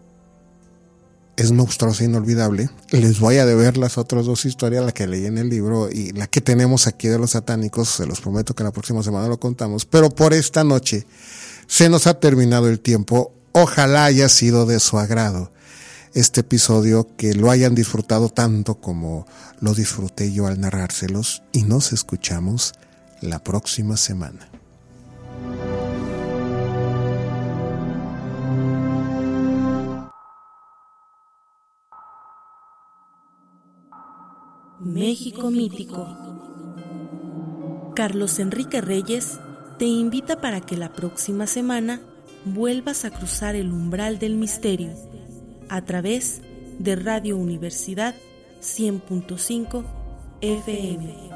es monstruosa e inolvidable. Les voy a deber las otras dos historias, la que leí en el libro y la que tenemos aquí de los satánicos. Se los prometo que la próxima semana lo contamos. Pero por esta noche se nos ha terminado el tiempo. Ojalá haya sido de su agrado este episodio, que lo hayan disfrutado tanto como lo disfruté yo al narrárselos. Y nos escuchamos la próxima semana. México Mítico. Carlos Enrique Reyes te invita para que la próxima semana vuelvas a cruzar el umbral del misterio a través de Radio Universidad 100.5 FM.